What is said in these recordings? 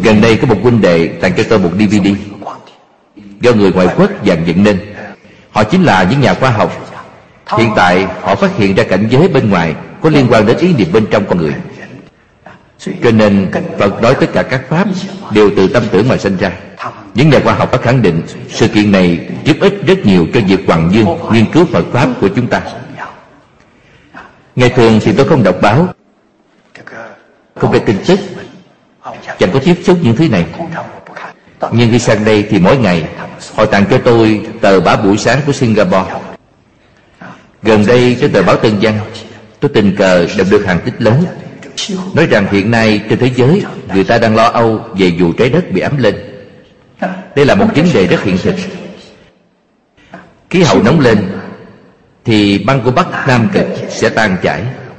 Gần đây có một huynh đệ tặng cho tôi một DVD do người ngoại quốc dàn dựng nên. Họ chính là những nhà khoa học. Hiện tại họ phát hiện ra cảnh giới bên ngoài có liên quan đến ý niệm bên trong con người. Cho nên Phật nói tất cả các pháp đều từ tâm tưởng mà sinh ra. Những nhà khoa học đã khẳng định sự kiện này giúp ích rất nhiều cho việc Hoàng Dương nghiên cứu Phật pháp của chúng ta. Ngày thường thì tôi không đọc báo, không nghe tin tức, chẳng có tiếp xúc những thứ này. Nhưng khi sang đây thì mỗi ngày họ tặng cho tôi tờ báo buổi sáng của Singapore. Gần đây cái tờ báo Tân Văn, tôi tình cờ đọc được hàng tích lớn nói rằng hiện nay trên thế giới người ta đang lo âu về vụ trái đất bị ấm lên. Đây là một vấn đề rất hiện thực. Khí hậu nóng lên thì băng của Bắc Nam Cực sẽ tan chảy.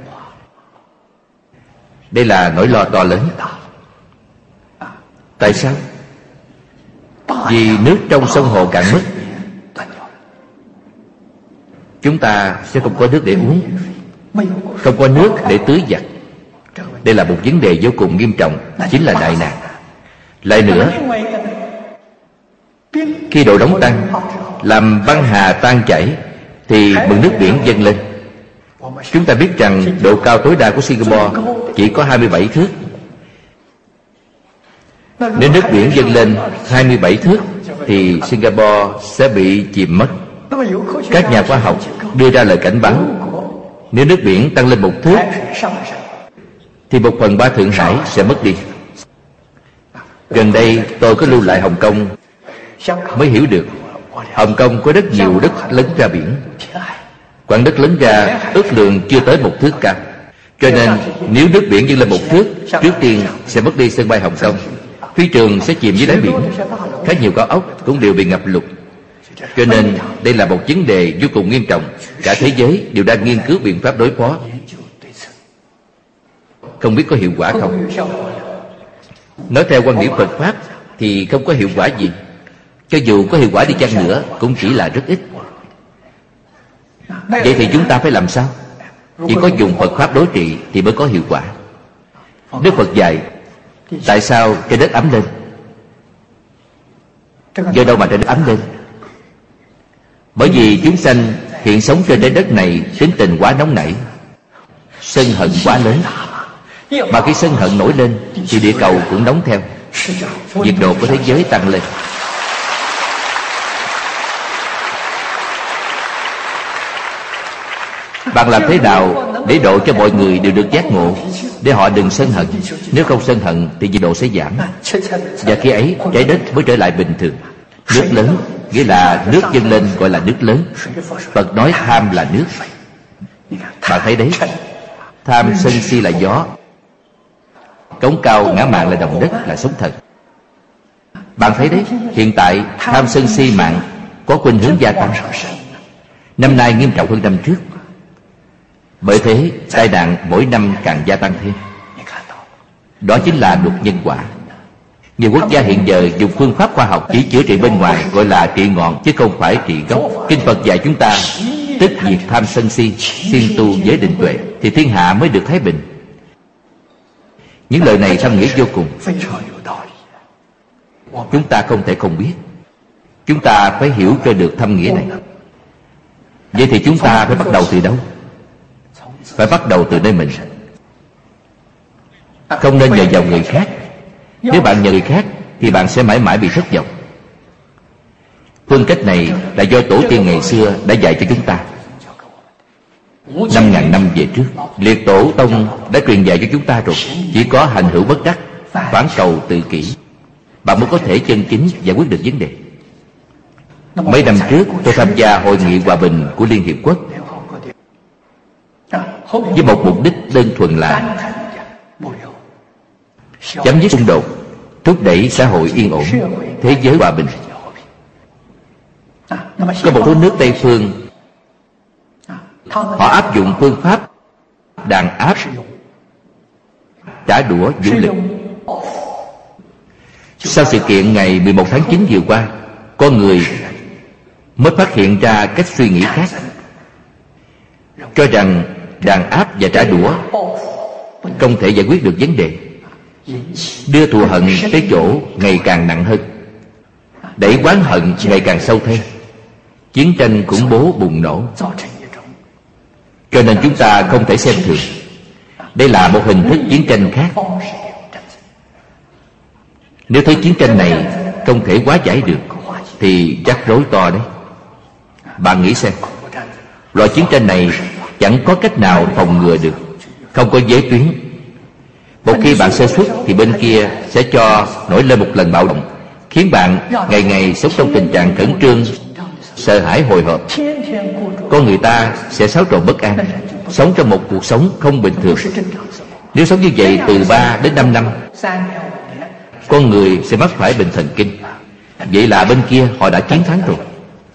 Đây là nỗi lo to lớn. Tại sao? Vì nước trong sông hồ cạn mất, chúng ta sẽ không có nước để uống, không có nước để tưới giặt. Đây là một vấn đề vô cùng nghiêm trọng, chính là đại nạn. Lại nữa, khi độ nóng tăng làm băng hà tan chảy thì mực nước biển dâng lên. Chúng ta biết rằng độ cao tối đa của Singapore chỉ có 27 thước. Nếu nước biển dâng lên 27 thước thì Singapore sẽ bị chìm mất. Các nhà khoa học đưa ra lời cảnh báo, nếu nước biển tăng lên 1 thước thì 1/3 Thượng Hải sẽ mất đi. Gần đây tôi có lưu lại Hồng Kông mới hiểu được Hồng Kông có rất nhiều đất lấn ra biển. Quãng đất lấn ra ước lượng chưa tới 1 thước cao. Cho nên nếu nước biển dâng lên 1 thước, trước tiên sẽ mất đi sân bay Hồng Kông. Phi trường sẽ chìm dưới đáy biển. Khá nhiều cao ốc cũng đều bị ngập lụt. Cho nên đây là một vấn đề vô cùng nghiêm trọng. Cả thế giới đều đang nghiên cứu biện pháp đối phó. Không biết có hiệu quả không? Nói theo quan điểm Phật pháp thì không có hiệu quả gì. Cho dù có hiệu quả đi chăng nữa cũng chỉ là rất ít. Vậy thì chúng ta phải làm sao? Chỉ có dùng Phật pháp đối trị thì mới có hiệu quả. Đức Phật dạy tại sao trái đất ấm lên? Do đâu mà trái đất ấm lên? Bởi vì chúng sanh hiện sống trên trái đất này tính tình quá nóng nảy, sân hận quá lớn. Mà khi sân hận nổi lên thì địa cầu cũng nóng theo, nhiệt độ của thế giới tăng lên. Bạn làm thế nào để độ cho mọi người đều được giác ngộ, để họ đừng sân hận? Nếu không sân hận thì nhiệt độ sẽ giảm, và khi ấy trái đất mới trở lại bình thường. Nước lớn nghĩa là nước dâng lên gọi là nước lớn. Phật nói tham là nước. Bạn thấy đấy, tham sân si là gió, cống cao ngã mạn là đồng đất, là sóng thần. Bạn thấy đấy, hiện tại tham sân si mạng có khuynh hướng gia tăng. Năm nay nghiêm trọng hơn năm trước. Bởi thế tai nạn mỗi năm càng gia tăng thêm. Đó chính là luật nhân quả. Nhiều quốc gia hiện giờ dùng phương pháp khoa học chỉ chữa trị bên ngoài, gọi là trị ngọn chứ không phải trị gốc. Kinh Phật dạy chúng ta tức diệt tham sân si, siêng tu giới định tuệ thì thiên hạ mới được thái bình. Những lời này thâm nghĩa vô cùng. Chúng ta không thể không biết. Chúng ta phải hiểu cho được thâm nghĩa này. Vậy thì chúng ta phải bắt đầu từ đâu? Phải bắt đầu từ nơi mình. Không nên nhờ vào người khác. Nếu bạn nhờ người khác thì bạn sẽ mãi mãi bị thất vọng. Phương cách này là do tổ tiên ngày xưa đã dạy cho chúng ta. 5.000 năm về trước, liệt tổ tông đã truyền dạy cho chúng ta rồi. Chỉ có hành hữu bất đắc, phản cầu tự kỷ, bạn mới có thể chân chính giải quyết được vấn đề. Mấy năm trước tôi tham gia hội nghị hòa bình của Liên Hiệp Quốc với một mục đích đơn thuần là chấm dứt xung đột, thúc đẩy xã hội yên ổn, thế giới hòa bình. Có một số nước Tây phương, họ áp dụng phương pháp đàn áp, trả đũa vũ lực. Sau sự kiện ngày 11 tháng 9 vừa qua, con người mới phát hiện ra cách suy nghĩ khác, cho rằng đàn áp và trả đũa không thể giải quyết được vấn đề. đưa thù hận tới chỗ ngày càng nặng hơn, đẩy oán hận ngày càng sâu thêm. Chiến tranh khủng bố bùng nổ. Cho nên chúng ta không thể xem thường. Đây là một hình thức chiến tranh khác. Nếu thấy chiến tranh này không thể hóa giải được thì rắc rối to đấy. Bạn nghĩ xem, loại chiến tranh này chẳng có cách nào phòng ngừa được, không có giới tuyến. Một khi bạn sơ suất thì bên kia sẽ cho nổi lên một lần bạo động, khiến bạn ngày ngày sống trong tình trạng khẩn trương, sợ hãi hồi hộp. Con người ta sẽ xáo trộn bất an, sống trong một cuộc sống không bình thường. Nếu sống như vậy từ 3 đến 5 năm, con người sẽ mắc phải bệnh thần kinh. Vậy là bên kia họ đã chiến thắng rồi.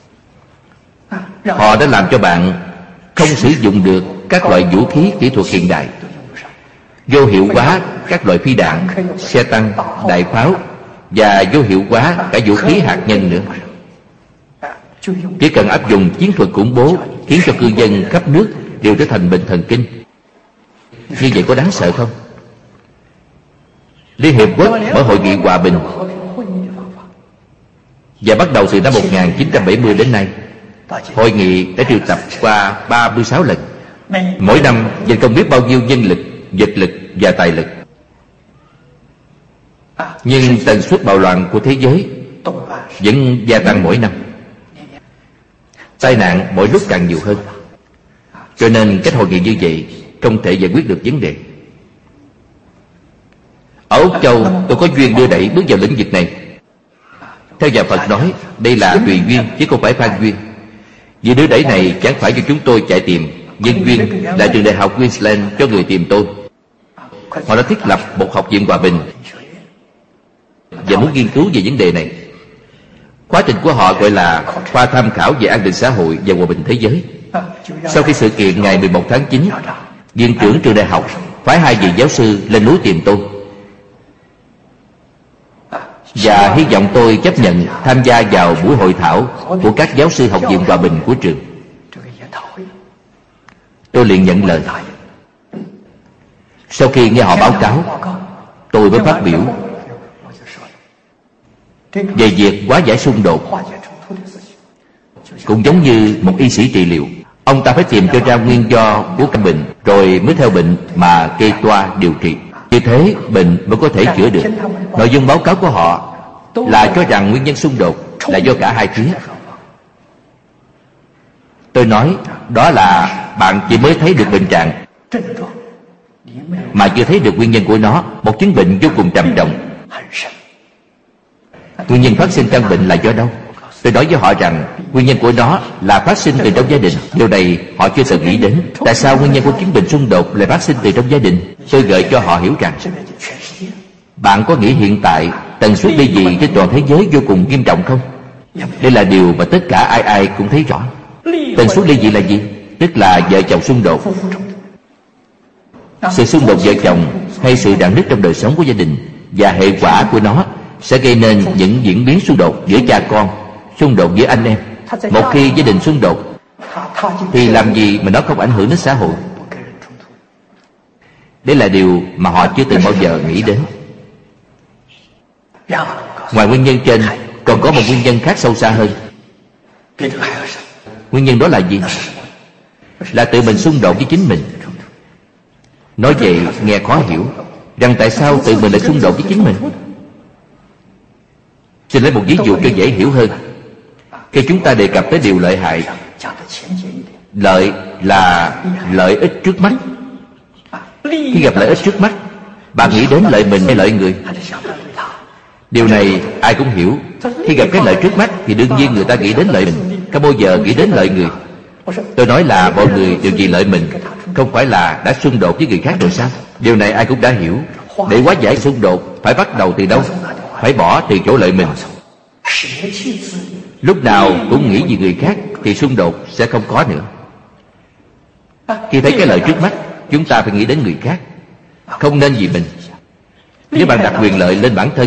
Họ đã làm cho bạn không sử dụng được các loại vũ khí kỹ thuật hiện đại, vô hiệu hóa các loại phi đạn, xe tăng, đại pháo, và vô hiệu hóa cả vũ khí hạt nhân nữa. Chỉ cần áp dụng chiến thuật khủng bố khiến cho cư dân khắp nước đều trở thành bệnh thần kinh. Như vậy có đáng sợ không? Liên Hiệp Quốc mở hội nghị hòa bình, và bắt đầu từ năm 1970 đến nay, hội nghị đã triệu tập qua 36 lần. Mỗi năm dành không biết bao nhiêu nhân lực, vật lực và tài lực. Nhưng tần suất bạo loạn của thế giới vẫn gia tăng mỗi năm. Tai nạn mỗi lúc càng nhiều hơn. Cho nên cách hội nghị như vậy không thể giải quyết được vấn đề. Ở Úc Châu tôi có duyên đưa đẩy bước vào lĩnh vực này. Theo nhà Phật nói, đây là tùy duyên chứ không phải phan duyên. Vì đưa đẩy này chẳng phải cho chúng tôi chạy tìm. Nhân duyên là trường đại học Queensland cho người tìm tôi. Họ đã thiết lập một học viện hòa bình và muốn nghiên cứu về vấn đề này. Quá trình của họ gọi là khoa tham khảo về an ninh xã hội và hòa bình thế giới. Sau khi sự kiện ngày 11 tháng 9, viện trưởng trường đại học phái 2 vị giáo sư lên núi tìm tôi và hy vọng tôi chấp nhận tham gia vào buổi hội thảo của các giáo sư học viện hòa bình của trường. Tôi liền nhận lời. Sau khi nghe họ báo cáo, tôi mới phát biểu về việc hóa giải xung đột. Cũng giống như một y sĩ trị liệu, ông ta phải tìm cho ra nguyên do của căn bệnh, rồi mới theo bệnh mà kê toa điều trị. Như thế bệnh mới có thể chữa được. Nội dung báo cáo của họ là cho rằng nguyên nhân xung đột là do cả hai phía. Tôi nói đó là bạn chỉ mới thấy được bệnh trạng mà chưa thấy được nguyên nhân của nó. Một chứng bệnh vô cùng trầm trọng. Nguyên nhân phát sinh căn bệnh là do đâu? Tôi nói với họ rằng nguyên nhân của nó là phát sinh từ trong gia đình. Điều này họ chưa từng nghĩ đến. Tại sao nguyên nhân của chứng bệnh xung đột lại phát sinh từ trong gia đình? Tôi gợi cho họ hiểu rằng bạn có nghĩ hiện tại tần suất ly dị trên toàn thế giới vô cùng nghiêm trọng không? Đây là điều mà tất cả ai cũng thấy rõ. Tần suất ly dị là gì? Tức là vợ chồng xung đột. Sự xung đột vợ chồng hay sự rạn nứt trong đời sống của gia đình và hệ quả của nó sẽ gây nên những diễn biến xung đột giữa cha con, xung đột giữa anh em. Một khi gia đình xung đột thì làm gì mà nó không ảnh hưởng đến xã hội? Đây là điều mà họ chưa từng bao giờ nghĩ đến. Ngoài nguyên nhân trên còn có một nguyên nhân khác sâu xa hơn. Nguyên nhân đó là gì? Là tự mình xung đột với chính mình. Nói vậy nghe khó hiểu, rằng tại sao tự mình lại xung đột với chính mình. Xin lấy một ví dụ cho dễ hiểu hơn. Khi chúng ta đề cập tới điều lợi hại, lợi là lợi ích trước mắt. Khi gặp lợi ích trước mắt, bạn nghĩ đến lợi mình hay lợi người? Điều này ai cũng hiểu. Khi gặp cái lợi trước mắt thì đương nhiên người ta nghĩ đến lợi mình, không bao giờ nghĩ đến lợi người. Tôi nói là mọi người đều vì lợi mình, không phải là đã xung đột với người khác rồi sao? Điều này ai cũng đã hiểu. Để hóa giải xung đột phải bắt đầu từ đâu? Phải bỏ từ chỗ lợi mình. Lúc nào cũng nghĩ vì người khác thì xung đột sẽ không có nữa. Khi thấy cái lợi trước mắt, chúng ta phải nghĩ đến người khác, không nên vì mình. Nếu bạn đặt quyền lợi lên bản thân,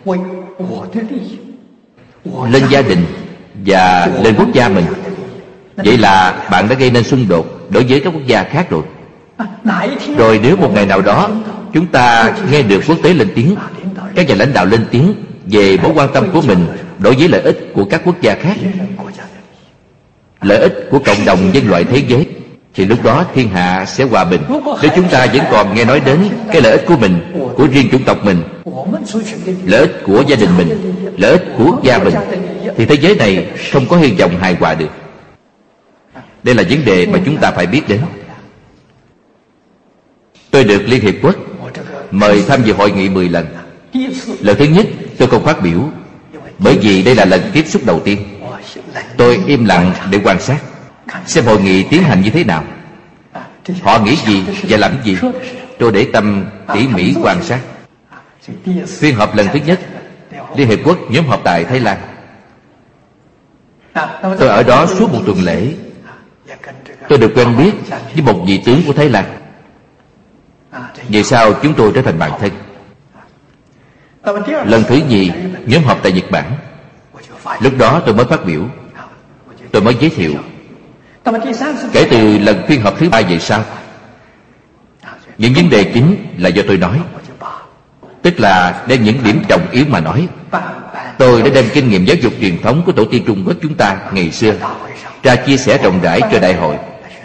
lên gia đình và lên quốc gia mình, vậy là bạn đã gây nên xung đột đối với các quốc gia khác rồi. Rồi nếu một ngày nào đó Chúng ta nghe được quốc tế lên tiếng, các nhà lãnh đạo lên tiếng về mối quan tâm của mình đối với lợi ích của các quốc gia khác, lợi ích của cộng đồng nhân loại thế giới, thì lúc đó thiên hạ sẽ hòa bình. Nếu chúng ta vẫn còn nghe nói đến cái lợi ích của mình, của riêng chủng tộc mình, lợi ích của gia đình mình, lợi ích của quốc gia mình, thì thế giới này không có hy vọng hài hòa được. Đây là vấn đề mà chúng ta phải biết đến. Tôi được Liên Hiệp Quốc mời tham dự hội nghị 10 lần. Lần thứ nhất tôi không phát biểu, bởi vì đây là lần tiếp xúc đầu tiên. Tôi im lặng để quan sát, xem hội nghị tiến hành như thế nào, họ nghĩ gì và làm gì. Tôi để tâm tỉ mỉ quan sát. Phiên họp lần thứ nhất, Liên Hiệp Quốc nhóm họp tại Thái Lan. Tôi ở đó suốt một tuần lễ. Tôi được quen biết với một vị tướng của Thái Lan. Về sau chúng tôi trở thành bạn thân. Lần thứ nhì, nhóm họp tại Nhật Bản. Lúc đó tôi mới phát biểu, tôi mới giới thiệu. Kể từ lần phiên họp thứ 3 về sau, những vấn đề chính là do tôi nói, tức là đem những điểm trọng yếu mà nói. Tôi đã đem kinh nghiệm giáo dục truyền thống của tổ tiên Trung Quốc chúng ta ngày xưa ra chia sẻ rộng rãi cho đại hội.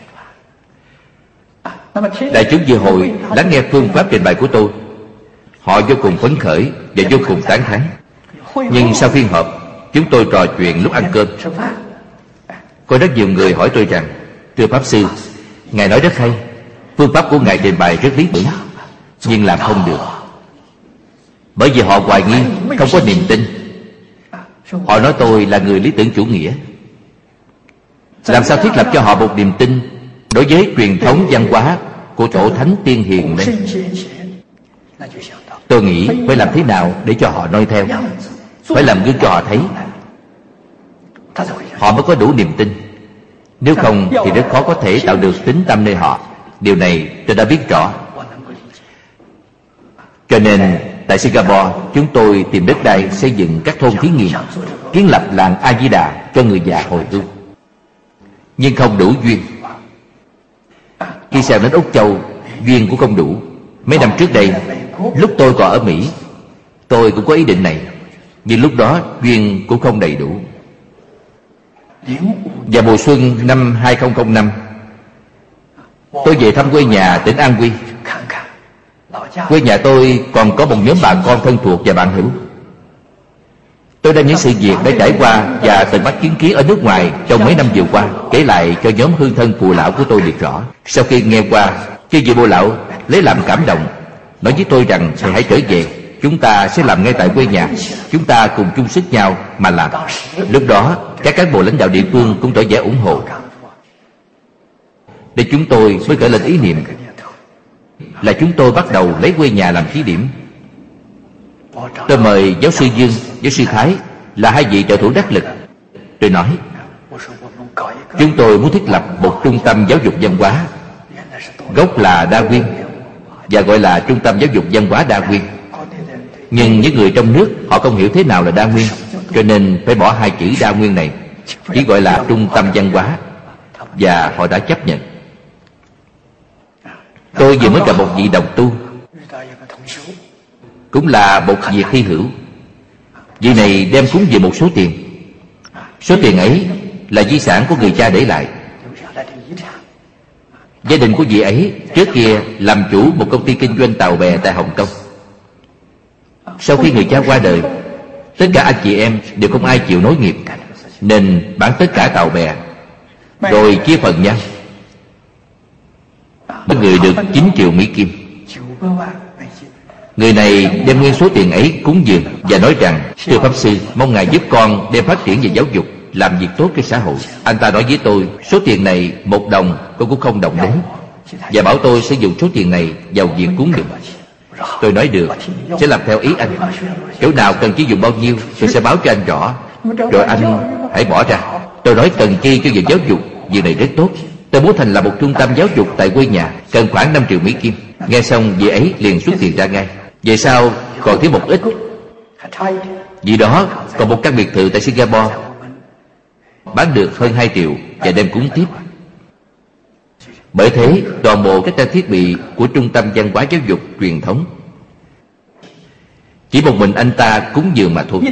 Đại chúng dự hội lắng nghe phương pháp trình bày của tôi, họ vô cùng phấn khởi và vô cùng tán thán. Nhưng sau phiên họp, chúng tôi trò chuyện lúc ăn cơm. Có rất nhiều người hỏi tôi rằng: thưa Pháp Sư, Ngài nói rất hay, phương pháp của Ngài trình bày rất lý tưởng, nhưng làm không được. Bởi vì họ hoài nghi, không có niềm tin. Họ nói tôi là người lý tưởng chủ nghĩa. Làm sao thiết lập cho họ một niềm tin đối với truyền thống văn hóa của tổ thánh tiên hiền đây? Tôi nghĩ phải làm thế nào để cho họ noi theo, phải làm gương cho họ thấy, họ mới có đủ niềm tin. Nếu không thì rất khó có thể tạo được tín tâm nơi họ. Điều này tôi đã biết rõ. Cho nên tại Singapore, chúng tôi tìm đất đai xây dựng các thôn thí nghiệm, kiến lập làng A Di Đà cho người già hồi hương. Nhưng không đủ duyên. Khi sang đến Úc Châu, duyên cũng không đủ. Mấy năm trước đây, lúc tôi còn ở Mỹ, tôi cũng có ý định này, nhưng lúc đó duyên cũng không đầy đủ. Vào mùa xuân năm 2005, tôi về thăm quê nhà tỉnh An Huy. Quê nhà tôi còn có một nhóm bà con thân thuộc và bạn hữu. Tôi đem những sự việc đã trải qua và từng mắt chứng kiến ở nước ngoài trong mấy năm vừa qua kể lại cho nhóm hương thân phụ lão của tôi được rõ. Sau khi nghe qua, chư vị bồ lão lấy làm cảm động, nói với tôi rằng: thầy hãy trở về, chúng ta sẽ làm ngay tại quê nhà, chúng ta cùng chung sức nhau mà làm. Lúc đó các cán bộ lãnh đạo địa phương cũng tỏ vẻ ủng hộ. Để chúng tôi mới khởi lên ý niệm là chúng tôi bắt đầu lấy quê nhà làm thí điểm. Tôi mời giáo sư Dương, giáo sư Thái là hai vị trợ thủ đắc lực. Tôi nói chúng tôi muốn thiết lập một trung tâm giáo dục văn hóa, gốc là Đa Nguyên, và gọi là trung tâm giáo dục văn hóa Đa Nguyên. Nhưng những người trong nước họ không hiểu thế nào là Đa Nguyên, cho nên phải bỏ hai chữ Đa Nguyên này, chỉ gọi là trung tâm văn hóa, và họ đã chấp nhận. Tôi vừa mới gặp một vị đồng tu, cũng là một việc hy hữu. Vị này đem cúng về một số tiền. Số tiền ấy là di sản của người cha để lại. Gia đình của vị ấy trước kia làm chủ một công ty kinh doanh tàu bè tại Hồng Kông. Sau khi người cha qua đời, tất cả anh chị em đều không ai chịu nối nghiệp, nên bán tất cả tàu bè rồi chia phần nhau. Mỗi người được 9 triệu Mỹ Kim. Người này đem nguyên số tiền ấy cúng dường và nói rằng: thưa Pháp Sư, mong Ngài giúp con đem phát triển về giáo dục, làm việc tốt cho xã hội. Anh ta nói với tôi số tiền này 1 đồng tôi cũng không động đến, và bảo tôi sử dụng số tiền này vào việc cúng dường. Tôi nói được, sẽ làm theo ý anh. Chỗ nào cần chi dùng bao nhiêu tôi sẽ báo cho anh rõ, rồi anh hãy bỏ ra. Tôi nói cần chi cho việc giáo dục, việc này rất tốt. Tôi muốn thành lập một trung tâm giáo dục tại quê nhà, cần khoảng 5 triệu Mỹ Kim. Nghe xong vị ấy liền xuất tiền ra ngay. Về sau còn thiếu một ít. Vì đó còn một căn biệt thự tại Singapore bán được hơn 2 triệu và đem cúng tiếp. Bởi thế toàn bộ các trang thiết bị của Trung tâm Văn hóa Giáo dục Truyền thống chỉ một mình anh ta cúng dường mà thôi.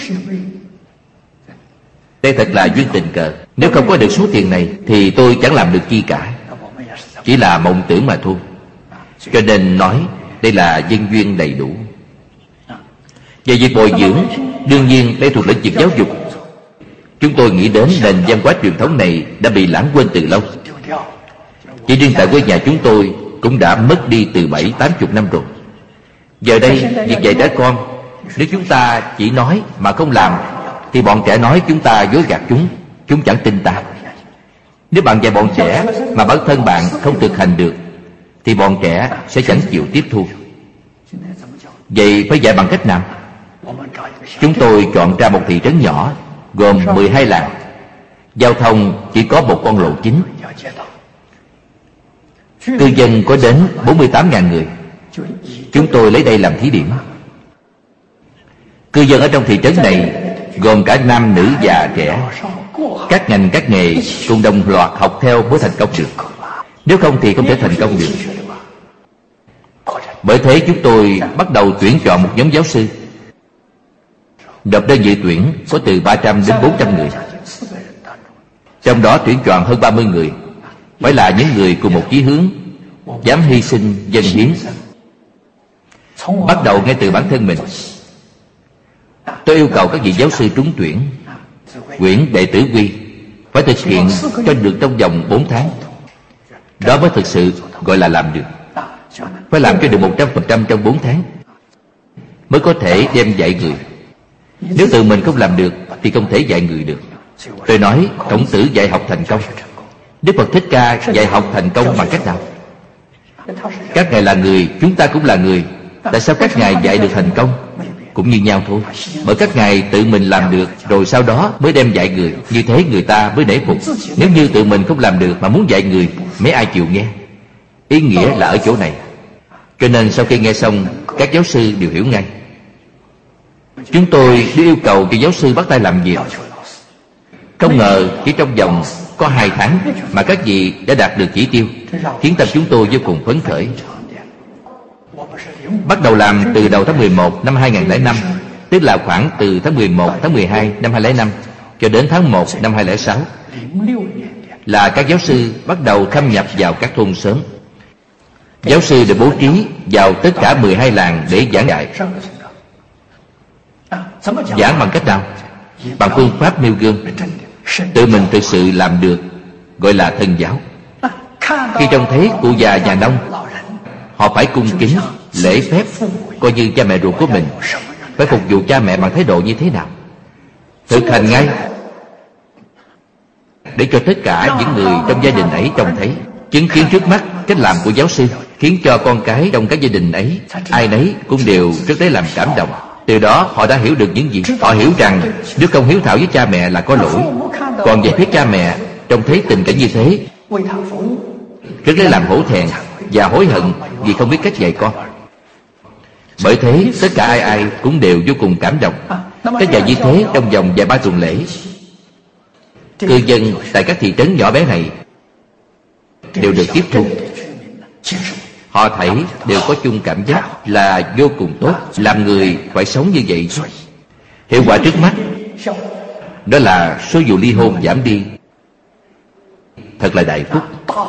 Đây thật là duyên tình cờ. Nếu không có được số tiền này thì tôi chẳng làm được chi cả, chỉ là mộng tưởng mà thôi. Cho nên nói đây là nhân duyên đầy đủ. Về việc bồi dưỡng, đương nhiên đây thuộc lĩnh vực giáo dục. Chúng tôi nghĩ đến nền văn hóa truyền thống này đã bị lãng quên từ lâu. Chỉ riêng tại quê nhà chúng tôi cũng đã mất đi từ 70-80 năm rồi. Giờ đây việc dạy trẻ con, nếu chúng ta chỉ nói mà không làm thì bọn trẻ nói chúng ta dối gạt chúng chẳng tin ta. Nếu bạn dạy bọn trẻ mà bản thân bạn không thực hành được thì bọn trẻ sẽ chẳng chịu tiếp thu. Vậy phải dạy bằng cách nào? Chúng tôi chọn ra một thị trấn nhỏ gồm 12 làng. Giao thông chỉ có một con lộ chính. Cư dân có đến 48.000 người. Chúng tôi lấy đây làm thí điểm. Cư dân ở trong thị trấn này gồm cả nam, nữ, già, trẻ. Các ngành, các nghề cùng đồng loạt học theo mới thành công được. Nếu không thì không thể thành công được. Bởi thế chúng tôi bắt đầu tuyển chọn một nhóm giáo sư. Nộp đơn dự tuyển có từ 300 đến 400 người. Trong đó tuyển chọn hơn 30 người phải là những người cùng một chí hướng, dám hy sinh, dâng hiến. Bắt đầu ngay từ bản thân mình. Tôi yêu cầu các vị giáo sư trúng tuyển, quyển đệ tử quy phải thực hiện cho được trong vòng 4 tháng. Đó mới thực sự gọi là làm được. Phải làm cho được 100% trong 4 tháng mới có thể đem dạy người. Nếu tự mình không làm được thì không thể dạy người được. Tôi nói Khổng Tử dạy học thành công, Đức Phật Thích Ca dạy học thành công bằng cách nào? Các ngài là người, chúng ta cũng là người. Tại sao các ngài dạy được thành công? Cũng như nhau thôi. Bởi các ngài tự mình làm được, rồi sau đó mới đem dạy người. Như thế người ta mới nể phục. Nếu như tự mình không làm được mà muốn dạy người, mấy ai chịu nghe? Ý nghĩa là ở chỗ này. Cho nên sau khi nghe xong, các giáo sư đều hiểu ngay. Chúng tôi đi yêu cầu cho giáo sư bắt tay làm việc. Không ngờ chỉ trong vòng có 2 tháng mà các vị đã đạt được chỉ tiêu, khiến tâm chúng tôi vô cùng phấn khởi. Bắt đầu làm từ đầu tháng 11 năm 2005, tức là khoảng từ tháng 11, tháng 12 năm 2005 cho đến tháng 1 năm 2006, là các giáo sư bắt đầu thâm nhập vào các thôn xóm. Giáo sư được bố trí vào tất cả 12 làng để giảng dạy. Giảng bằng cách nào? Bằng phương pháp nêu gương. Tự mình thực sự làm được gọi là thân giáo. Khi trông thấy cụ già nhà nông, họ phải cung kính, lễ phép, coi như cha mẹ ruột của mình. Phải phục vụ cha mẹ bằng thái độ như thế nào? Thực hành ngay, để cho tất cả những người trong gia đình ấy trông thấy, chứng kiến trước mắt cách làm của giáo sư, khiến cho con cái trong các gia đình ấy ai nấy cũng đều rất lấy làm cảm động. Từ đó họ đã hiểu được những gì. Họ hiểu rằng nếu không hiếu thảo với cha mẹ là có lỗi. Còn về phía cha mẹ, trông thấy tình cảnh như thế, rất lấy làm hổ thẹn và hối hận vì không biết cách dạy con. Bởi thế tất cả ai cũng đều vô cùng cảm động. Cách dạy như thế trong vòng vài 3 tuần lễ, cư dân tại các thị trấn nhỏ bé này đều được tiếp thu. Họ thấy đều có chung cảm giác là vô cùng tốt. Làm người phải sống như vậy. Hiệu quả trước mắt đó là số vụ ly hôn giảm đi. Thật là đại phúc.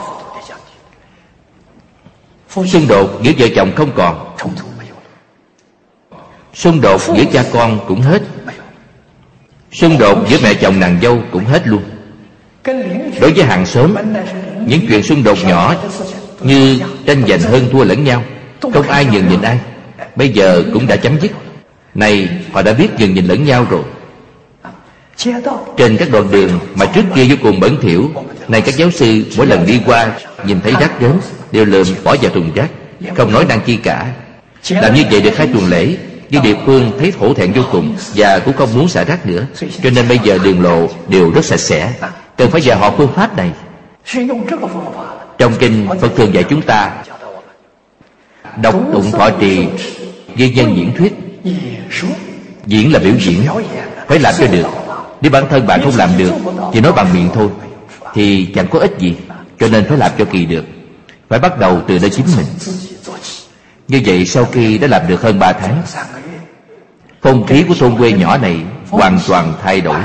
Xung đột giữa vợ chồng không còn. Xung đột giữa cha con cũng hết. Xung đột giữa mẹ chồng nàng dâu cũng hết luôn. Đối với hàng xóm, những chuyện xung đột nhỏ như tranh giành hơn thua lẫn nhau, không ai nhường nhịn ai, bây giờ cũng đã chấm dứt. Này, họ đã biết nhường nhịn lẫn nhau rồi. Trên các đoạn đường mà trước kia vô cùng bẩn thỉu, này các giáo sư mỗi lần đi qua nhìn thấy rác đến đều lượm bỏ vào thùng rác, không nói năng chi cả. Làm như vậy được 2 tuần lễ, nhưng địa phương thấy hổ thẹn vô cùng và cũng không muốn xả rác nữa. Cho nên bây giờ đường lộ đều rất sạch sẽ. Cần phải dạy họ phương pháp này. Trong kinh Phật thường dạy chúng ta đọc tụng thọ trì, ghi nhân diễn thuyết. Diễn là biểu diễn, phải làm cho được. Nếu bản thân bạn không làm được, chỉ nói bằng miệng thôi thì chẳng có ích gì. Cho nên phải làm cho kỳ được. phải bắt đầu từ nơi chính mình. Như vậy sau khi đã làm được hơn 3 tháng, không khí của thôn quê nhỏ này hoàn toàn thay đổi.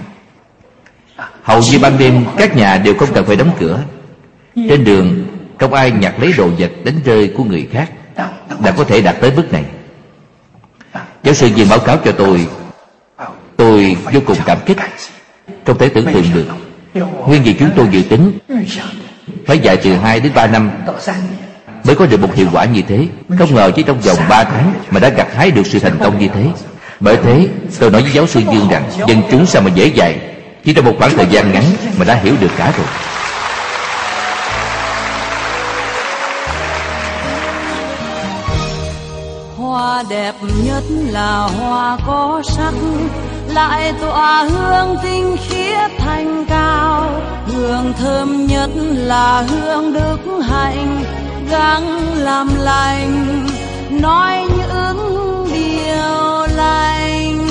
Hầu như ban đêm các nhà đều không cần phải đóng cửa. Trên đường không ai nhặt lấy đồ vật đánh rơi của người khác đã có thể đạt tới mức này. Giáo sư viên báo cáo cho tôi vô cùng cảm kích, không thể tưởng tượng được. Nguyên vì chúng tôi dự tính phải dài từ 2 đến 3 năm mới có được một hiệu quả như thế. Không ngờ chỉ trong vòng 3 tháng mà đã gặt hái được sự thành công như thế. Bởi thế tôi nói với giáo sư Dương rằng dân chúng sao mà dễ dàng, chỉ trong một khoảng thời gian ngắn mà đã hiểu được cả rồi. Hoa đẹp nhất là hoa có sắc, lại tỏa hương tinh khiết thanh cao. Hương thơm nhất là hương đức hạnh, gắng làm lành, nói những điều lành.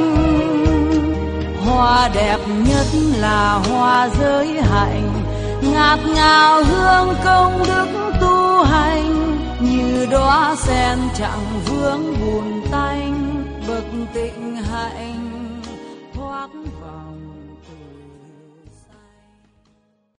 Hoa đẹp nhất là hoa giới hạnh, ngát ngào hương công đức tu hành. Như đóa sen chẳng vướng bùn tanh, bậc tịnh hạnh thoát vào